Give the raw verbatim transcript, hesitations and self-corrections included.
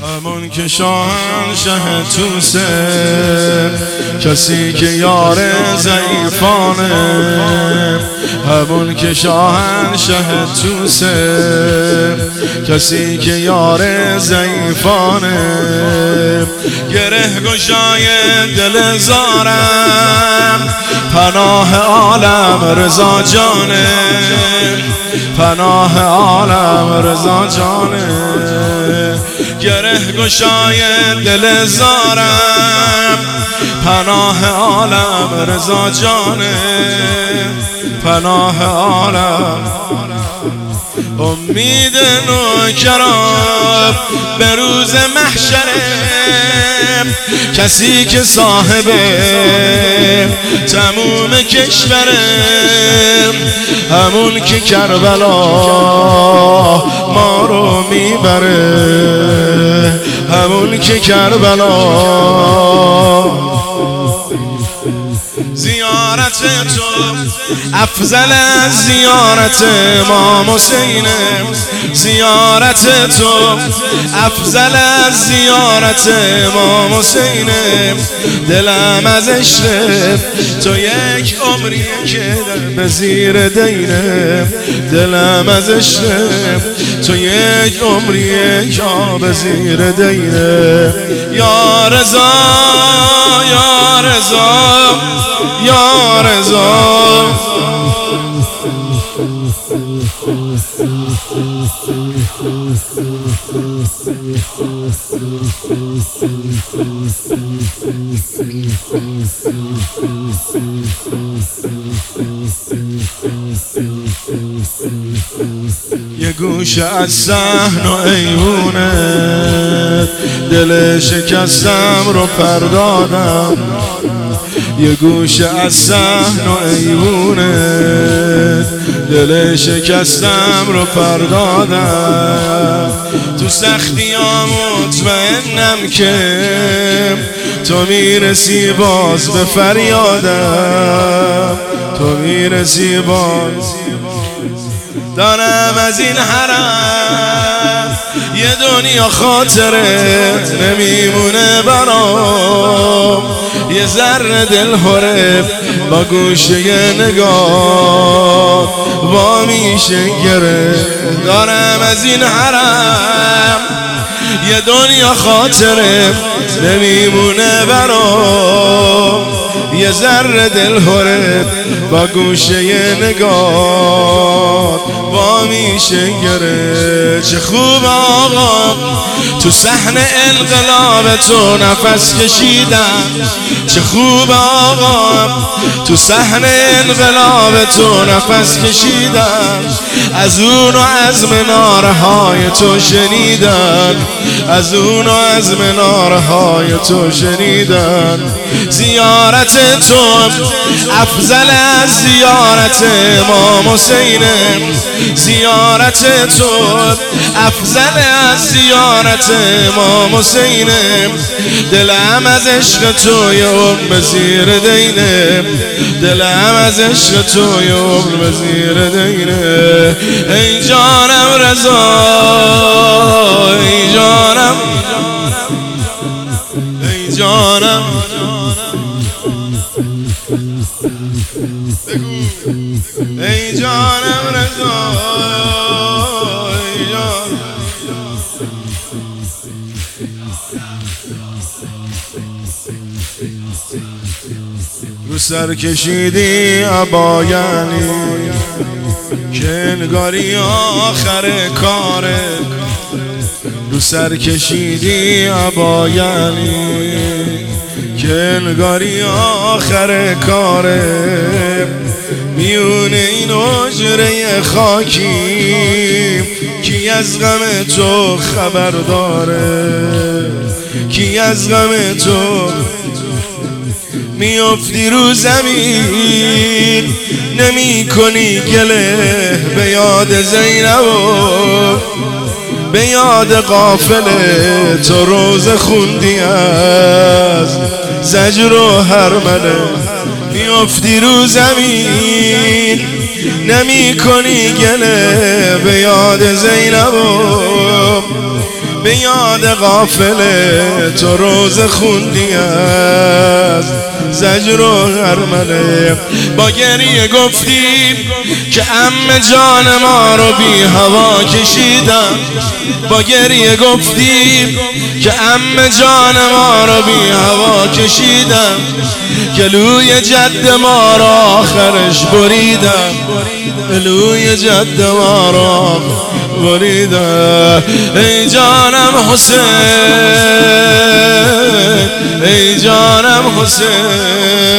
همون که شاهنشه توسه، کسی که یار ضعیفانه. همون که شاهنشه توسه، کسی که یار ضعیفانه. گره گشای دل زارم، پناه عالم رضا جانه. پناه عالم رضا جانه. گره گشای دل زارم، پناه عالم رضا جانه. پناه عالم. امید نوکران به روز محشره، کسی که صاحب تموم کشوره. همون که کربلا ما رو میبره. همون که کربلا. زیارت تو افضل از زیارت امام حسینه. زیارت تو افضل از زیارت امام حسینه. دلم از عشق تو یک عمری که به زیر دینه. دلم از عشق تو یک عمری که به زیر دینه. یا رضا یا رضا یا رضا. یه گوشه از صحن و ایوونت، دل شکستم رو پردادم. یه گوشه از صحن و ایوونت، دل شکستم رو پردادم. تو سختیام مطمئنم که تو میرسی باز به فریادم. تو میرسی باز. دارم از این حرم یه دنیا خاطره نمیمونه برام. یه ذره دل هره با گوشه نگاه وا میشه گره. دارم از این حرم یه دنیا خاطره نمیمونه برام. یه ذره دل هره با گوشه نگاه وا میشه گره. چه خوب آقا تو صحن انقلاب تو نفس کشیدم. چه خوب آقا تو صحن انقلاب تو نفس کشیدم. از اون و از منارهای تو شنیدم. از اون و از منارهای تو شنیدم. زیارت تو افضل از زیارت امام حسینه. زیارت تو افضل از زیارت امام حسینه. دلم از عشق تو یه عمر زیر دینه. دلم از عشق تو یه عمر زیر دینه. ای جانم رضا ای جانم ای جانم. ای جانم رضا ای جانم. رو سر کشیدی عبایانی که انگاری آخر کاره. رو سر کشیدی عبایانی که انگاری آخر کاره. میون این حجره خاکی کی از غم تو خبر داره. کی از غم تو میافتی رو زمین نمی کنی گله به یاد زینب و به یاد قافله. تو روز خوندی از زجر و هرمله. میافتی رو زمین نمی کنی گله به یاد زینب و به به یاد غافل تو روز خوندی است زجر و هرمله. با گریه گفتیم که عم جان ما رو بی هوا کشیدم، با گریه گفتیم که عم جان ما رو بی هوا کشیدم، گلوی جد ما را آخرش بریدم، گلوی جد ما را بریدم. ای جانم حسین، ای جانم حسین،